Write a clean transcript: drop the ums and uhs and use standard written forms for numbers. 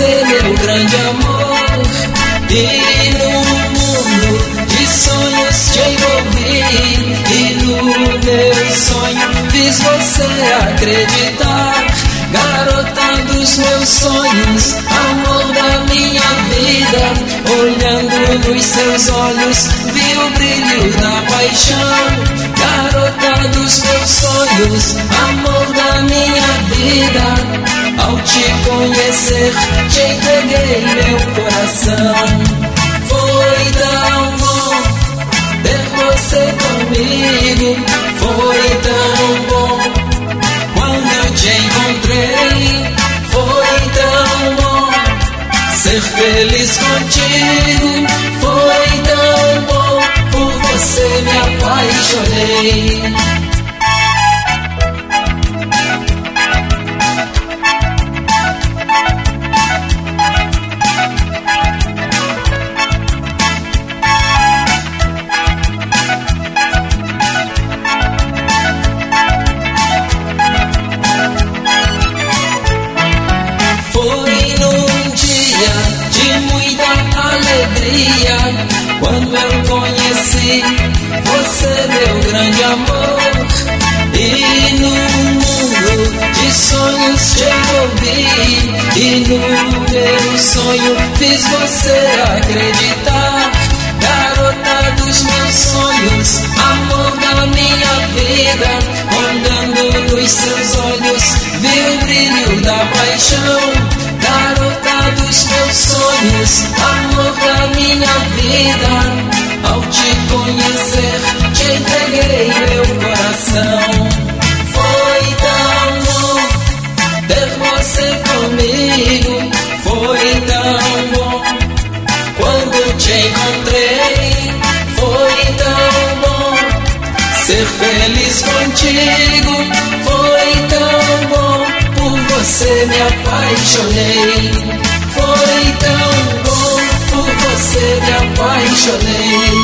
você, meu grande amor. E no mundo de sonhos te envolvi, e no meu sonho fiz você acreditar. Garota dos meus sonhos, amor da minha vida, olhando nos seus olhos vi o brilho da paixão. Garota dos meus sonhos, amor da minha vida, ao te conhecer te entreguei meu coração. Foi tão bom ter você comigo, foi tão bom quando eu te encontrei. Foi tão bom ser feliz contigo, foi tão bom, por você me apaixonei. Quando eu conheci você, meu grande amor, e no mundo de sonhos te envolvi, e no meu sonho fiz você acreditar. Garota dos meus sonhos, amor da minha vida, olhando nos seus olhos vi o brilho da paixão. Garota dos meus sonhos, amor da minha vida, ao te conhecer te entreguei meu coração. Foi tão bom ter você comigo, foi tão bom quando eu te encontrei. Foi tão bom ser feliz contigo, foi tão bom, por você me apaixonei. Foi tão bom, por você me apaixonei.